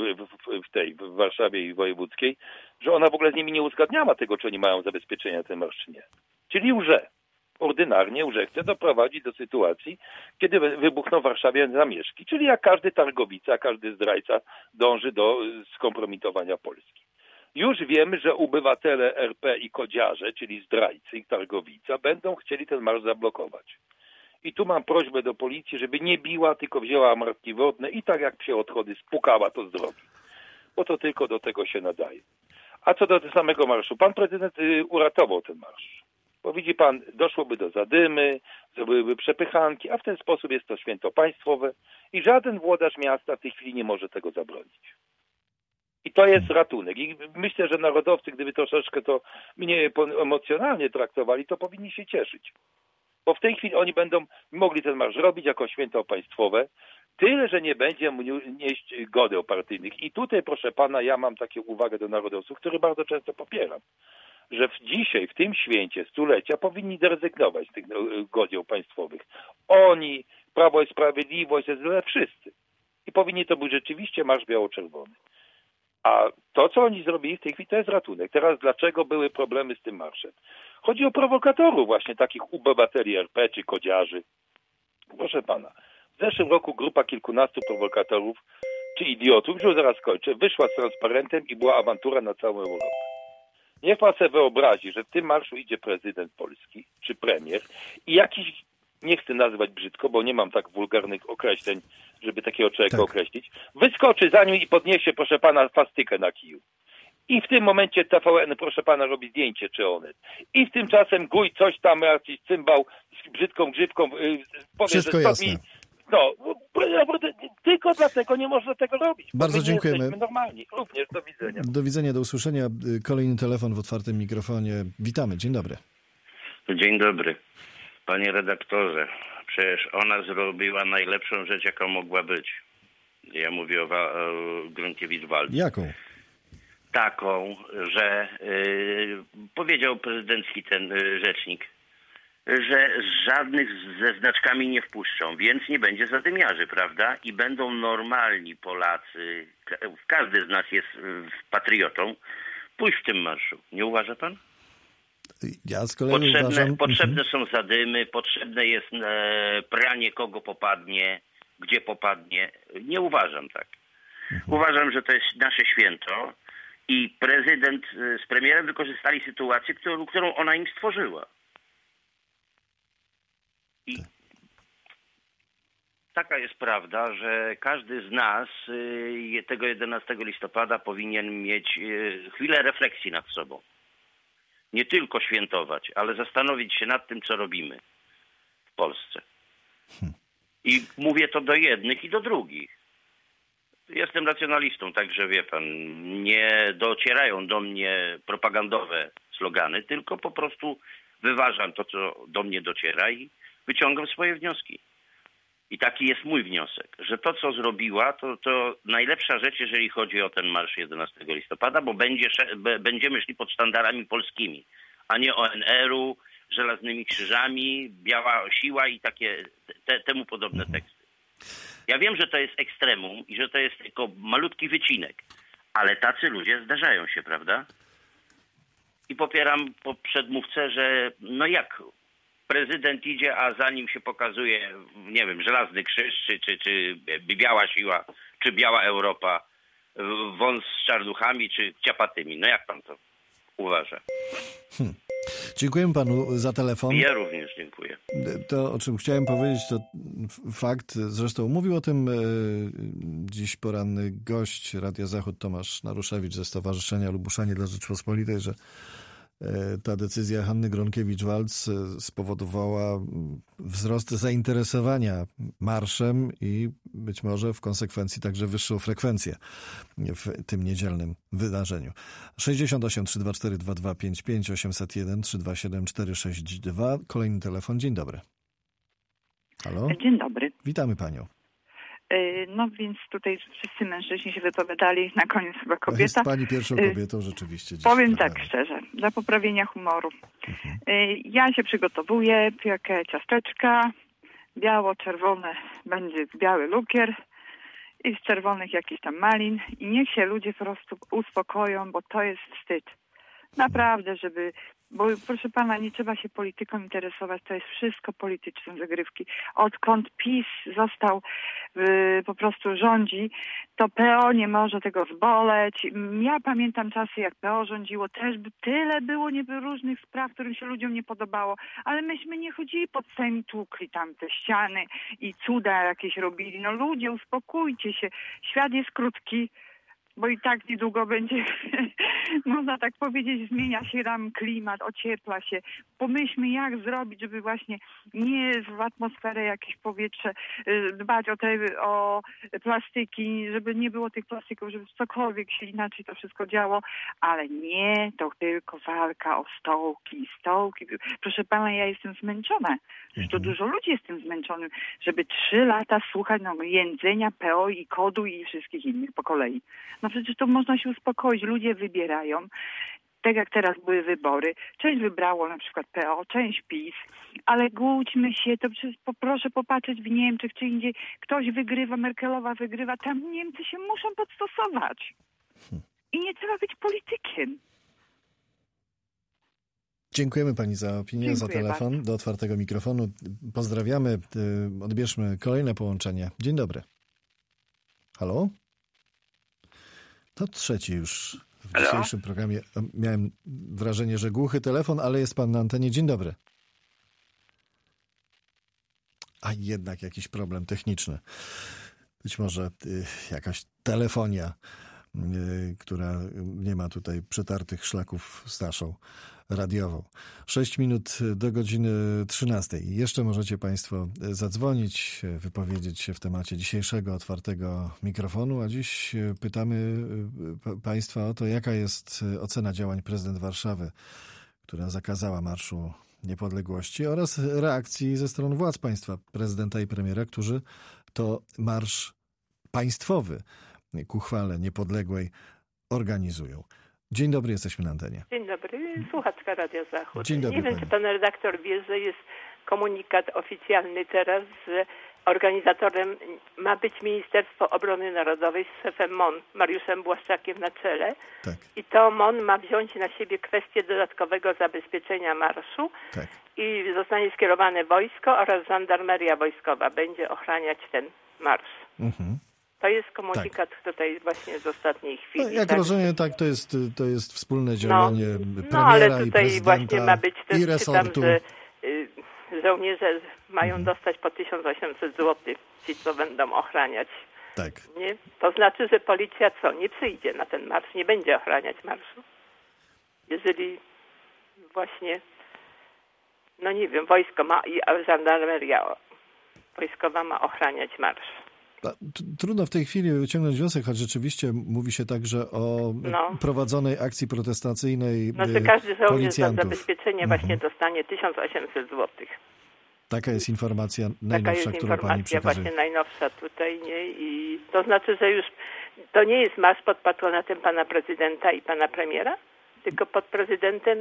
w Warszawie i wojewódzkiej, że ona w ogóle z nimi nie uzgadniała tego, czy oni mają zabezpieczenia ten marsz, czy nie. Czyli łże. Ordynarnie łże. Chce doprowadzić do sytuacji, kiedy wybuchną w Warszawie zamieszki. Czyli jak każdy targowica, każdy zdrajca dąży do skompromitowania Polski. Już wiemy, że obywatele RP i kodziarze, czyli zdrajcy i targowica, będą chcieli ten marsz zablokować. I tu mam prośbę do policji, żeby nie biła, tylko wzięła marki wodne i tak jak psie odchody spukała to z drogi. Bo to tylko do tego się nadaje. A co do tego samego marszu, pan prezydent uratował ten marsz. Bo widzi pan, doszłoby do zadymy, byłyby przepychanki, a w ten sposób jest to święto państwowe i żaden włodarz miasta w tej chwili nie może tego zabronić. I to jest ratunek. I myślę, że narodowcy, gdyby troszeczkę to mniej emocjonalnie traktowali, to powinni się cieszyć. Bo w tej chwili oni będą mogli ten marsz robić jako święto państwowe, tyle, że nie będzie nieść godeł partyjnych. I tutaj, proszę pana, ja mam taką uwagę do narodowców, który bardzo często popieram, że dzisiaj, w tym święcie stulecia, powinni zrezygnować z tych godzieł państwowych. Oni, Prawo i Sprawiedliwość, wszyscy. I powinni to być rzeczywiście marsz biało-czerwony. A to, co oni zrobili w tej chwili, to jest ratunek. Teraz dlaczego były problemy z tym marszem? Chodzi o prowokatorów właśnie, takich obywateli RP czy kodziarzy. Proszę pana, w zeszłym roku grupa kilkunastu prowokatorów czy idiotów, już zaraz kończę, wyszła z transparentem i była awantura na całą Europę. Niech pan sobie wyobrazi, że w tym marszu idzie prezydent Polski czy premier i jakiś, nie chcę nazywać brzydko, bo nie mam tak wulgarnych określeń, żeby takiego człowieka określić, wyskoczy za nim i podniesie, proszę pana, swastykę na kiju. I w tym momencie TVN, proszę pana, robi zdjęcie, czy Onet. I w tym czasem Guj coś tam, jakiś cymbał z brzydką grzywką powie, wszystko że jasne. No, tylko dlatego nie można tego robić. Bardzo dziękujemy. Jesteśmy normalni. Również do widzenia. Do widzenia, do usłyszenia. Kolejny telefon w otwartym mikrofonie. Witamy, dzień dobry. Dzień dobry. Panie redaktorze, przecież ona zrobiła najlepszą rzecz, jaka mogła być. Ja mówię o Gronkiewicz-Waltz. Jaką? Taką, że powiedział prezydencki ten rzecznik, że żadnych ze znaczkami nie wpuszczą, więc nie będzie zadymiarzy, prawda? I będą normalni Polacy, każdy z nas jest patriotą, pójść w tym marszu. Nie uważa pan? Ja z kolei uważam... Potrzebne są zadymy, potrzebne jest pranie kogo popadnie, gdzie popadnie. Nie uważam tak. Uważam, że to jest nasze święto i prezydent z premierem wykorzystali sytuację, którą ona im stworzyła. I taka jest prawda, że każdy z nas tego 11 listopada powinien mieć chwilę refleksji nad sobą. Nie tylko świętować, ale zastanowić się nad tym, co robimy w Polsce. I mówię to do jednych i do drugich. Jestem nacjonalistą, także wie pan, nie docierają do mnie propagandowe slogany, tylko po prostu wyważam to, co do mnie dociera i wyciągam swoje wnioski. I taki jest mój wniosek, że to, co zrobiła, to najlepsza rzecz, jeżeli chodzi o ten marsz 11 listopada, bo będziemy szli pod sztandarami polskimi, a nie ONR-u, żelaznymi krzyżami, biała siła i takie temu podobne teksty. Ja wiem, że to jest ekstremum i że to jest tylko malutki wycinek, ale tacy ludzie zdarzają się, prawda? I popieram przedmówcę, że no jak prezydent idzie, a za nim się pokazuje, nie wiem, żelazny krzyż, czy biała siła, czy biała Europa, wąs z czarnuchami, czy ciapatymi. No jak pan to uważa? Dziękujemy panu za telefon. Ja również dziękuję. To, o czym chciałem powiedzieć, to fakt, zresztą mówił o tym dziś poranny gość Radia Zachód Tomasz Naruszewicz ze Stowarzyszenia Lubuszanie dla Rzeczpospolitej, że ta decyzja Hanny Gronkiewicz-Waltz spowodowała wzrost zainteresowania marszem i być może w konsekwencji także wyższą frekwencję w tym niedzielnym wydarzeniu. 68 324 2255 801 327 462. Kolejny telefon. Dzień dobry. Halo? Dzień dobry. Witamy panią. No więc tutaj wszyscy mężczyźni się wypowiadali, na koniec chyba kobieta. Jest pani pierwszą kobietą rzeczywiście. Powiem tak szczerze, dla poprawienia humoru. Ja się przygotowuję, piekę ciasteczka, biało-czerwone, będzie biały lukier i z czerwonych jakiś tam malin i niech się ludzie po prostu uspokoją, bo to jest wstyd. Naprawdę, bo proszę pana, nie trzeba się polityką interesować, to jest wszystko polityczne zagrywki. Odkąd PiS został po prostu rządzi, to PO nie może tego zboleć. Ja pamiętam czasy, jak PO rządziło, też tyle było różnych spraw, którym się ludziom nie podobało, ale myśmy nie chodzili pod Sejm i tłukli tam te ściany i cuda jakieś robili. No ludzie, uspokójcie się, świat jest krótki. Bo i tak niedługo będzie, można tak powiedzieć, zmienia się nam klimat, ociepla się. Pomyślmy, jak zrobić, żeby właśnie nie w atmosferę jakieś powietrze, dbać o plastiki, żeby nie było tych plastików, żeby cokolwiek się inaczej to wszystko działo, ale nie, to tylko walka o stołki. Proszę pana, ja jestem zmęczona. Zresztą dużo ludzi jest tym zmęczonym, żeby 3 lata słuchać jędzenia PO i KOD-u i wszystkich innych po kolei. No przecież to można się uspokoić. Ludzie wybierają. Tak jak teraz były wybory. Część wybrało na przykład PO, część PiS. Ale głódźmy się. To przecież proszę popatrzeć w Niemczech czy indziej. Ktoś wygrywa, Merkelowa wygrywa. Tam Niemcy się muszą podstosować. I nie trzeba być politykiem. Dziękujemy pani za opinię, za telefon. Bardzo. Do otwartego mikrofonu. Pozdrawiamy. Odbierzmy kolejne połączenie. Dzień dobry. Halo? To trzeci już w dzisiejszym programie. Miałem wrażenie, że głuchy telefon, ale jest pan na antenie. Dzień dobry. A jednak jakiś problem techniczny. Być może jakaś telefonia, która nie ma tutaj przetartych szlaków z naszą radiową. 6 minut do godziny 13. Jeszcze możecie państwo zadzwonić, wypowiedzieć się w temacie dzisiejszego otwartego mikrofonu, a dziś pytamy państwa o to, jaka jest ocena działań prezydent Warszawy, która zakazała Marszu Niepodległości, oraz reakcji ze strony władz państwa, prezydenta i premiera, którzy to marsz państwowy ku chwale niepodległej organizują. Dzień dobry, jesteśmy na antenie. Dzień dobry, słuchaczka Radia Zachód. Dzień dobry, nie wiem, pani. czy pan redaktor wie, że jest komunikat oficjalny teraz, że organizatorem ma być Ministerstwo Obrony Narodowej z szefem MON, Mariuszem Błaszczakiem na czele. Tak. I to MON ma wziąć na siebie kwestię dodatkowego zabezpieczenia marszu Tak. i zostanie skierowane wojsko oraz żandarmeria wojskowa będzie ochraniać ten marsz. Mhm. To jest komunikat tutaj właśnie z ostatniej chwili. No, jak tak? rozumiem, tak, to jest wspólne działanie premiera ale i tutaj prezydenta właśnie ma być też, i resortu. czytam, że żołnierze mają dostać po 1800 zł, ci co będą ochraniać. Tak. Nie? To znaczy, że policja co? Nie przyjdzie na ten marsz, nie będzie ochraniać marszu. Jeżeli właśnie, no nie wiem, wojsko ma i żandarmeria wojskowa ma ochraniać marsz. Trudno w tej chwili wyciągnąć wniosek, choć rzeczywiście mówi się także o prowadzonej akcji protestacyjnej że każdy żołnierz za policjantów. zabezpieczenie właśnie dostanie 1800 zł. Taka jest informacja najnowsza, którą pani przekazuje. Właśnie najnowsza tutaj, nie? I to znaczy, że już to nie jest marsz pod patronatem pana prezydenta i pana premiera, tylko pod prezydentem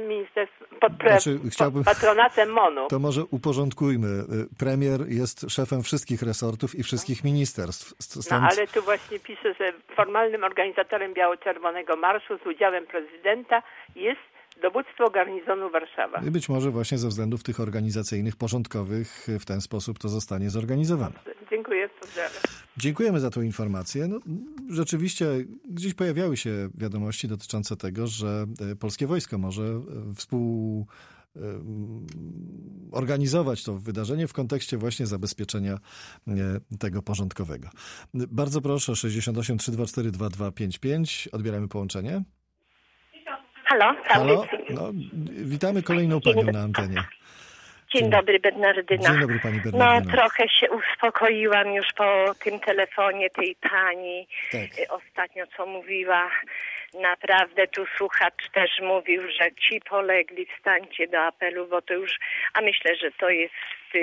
pod patronatem MON-u. To może uporządkujmy. Premier jest szefem wszystkich resortów i wszystkich ministerstw. No ale tu właśnie pisze, że formalnym organizatorem biało-czerwonego marszu z udziałem prezydenta jest dowództwo garnizonu Warszawa. I być może właśnie ze względów tych organizacyjnych, porządkowych w ten sposób to zostanie zorganizowane. Dziękuję, pozdrawiam. Dziękujemy za tą informację. No, rzeczywiście gdzieś pojawiały się wiadomości dotyczące tego, że polskie wojsko może organizować to wydarzenie w kontekście właśnie zabezpieczenia tego porządkowego. Bardzo proszę, 68 324 2255. Odbieramy połączenie. Halo? Halo? No, witamy kolejną panią na antenie. Dzień dobry, Bernardyna. Dzień dobry, pani Bernardyna. No, trochę się uspokoiłam już po tym telefonie tej pani. Tak. Ostatnio, co mówiła. Naprawdę tu słuchacz też mówił, że ci polegli, wstańcie do apelu, bo to już, a myślę, że to jest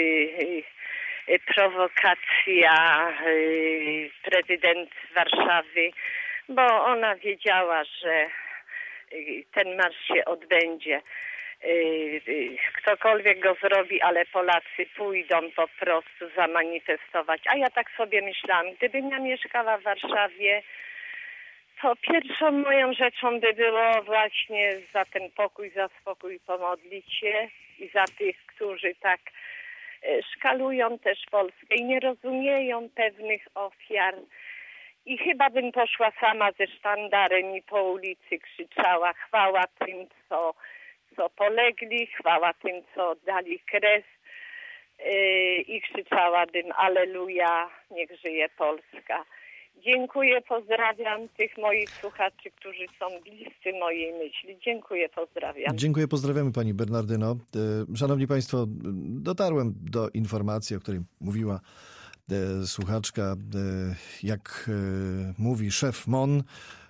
prowokacja prezydent Warszawy, bo ona wiedziała, że ten marsz się odbędzie. Ktokolwiek go zrobi, ale Polacy pójdą po prostu zamanifestować. A ja tak sobie myślałam, gdybym ja mieszkała w Warszawie, to pierwszą moją rzeczą by było właśnie za ten pokój, za spokój pomodlić się i za tych, którzy tak szkalują też Polskę i nie rozumieją pewnych ofiar. I chyba bym poszła sama ze sztandarem i po ulicy krzyczała chwała tym, co polegli, chwała tym, co oddali krew i krzyczałabym alleluja, niech żyje Polska. Dziękuję, pozdrawiam tych moich słuchaczy, którzy są bliscy mojej myśli. Dziękuję, pozdrawiam. Dziękuję, pozdrawiamy pani Bernardyno. Szanowni państwo, dotarłem do informacji, o której mówiła słuchaczka, jak mówi szef MON.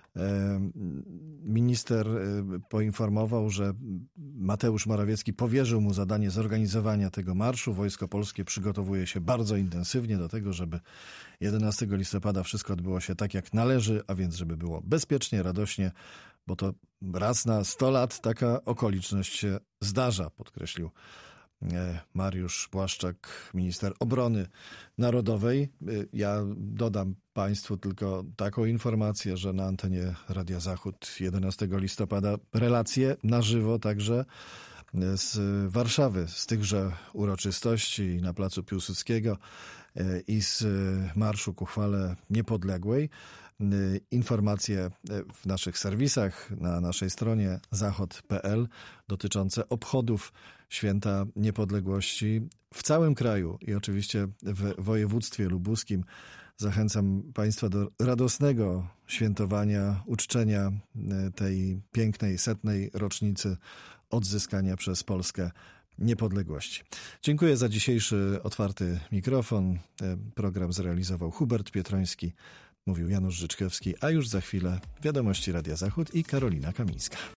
Minister poinformował, że Mateusz Morawiecki powierzył mu zadanie zorganizowania tego marszu. Wojsko Polskie przygotowuje się bardzo intensywnie do tego, żeby 11 listopada wszystko odbyło się tak, jak należy, a więc żeby było bezpiecznie, radośnie, bo to raz na 100 lat taka okoliczność się zdarza, podkreślił Mariusz Błaszczak, minister obrony narodowej. Ja dodam państwu tylko taką informację, że na antenie Radia Zachód 11 listopada relacje na żywo także z Warszawy, z tychże uroczystości na placu Piłsudskiego i z marszu ku chwale niepodległej. Informacje w naszych serwisach, na naszej stronie zachod.pl dotyczące obchodów Święta Niepodległości w całym kraju i oczywiście w województwie lubuskim. Zachęcam państwa do radosnego świętowania, uczczenia tej pięknej 100. rocznicy odzyskania przez Polskę niepodległości. Dziękuję za dzisiejszy otwarty mikrofon. Program zrealizował Hubert Pietroński. Mówił Janusz Życzkowski, a już za chwilę wiadomości Radia Zachód i Karolina Kamińska.